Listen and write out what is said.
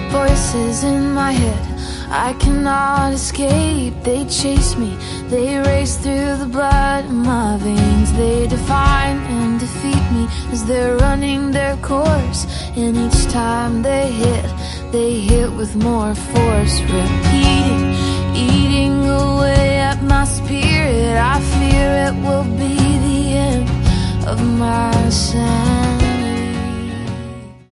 Voices in my head I cannot escape. They chase me, they race through the blood in my veins. They define and defeat me as they're running their course. And each time they hit with more force. Repeating, eating away at my spirit. I fear it will be the end of my sanity.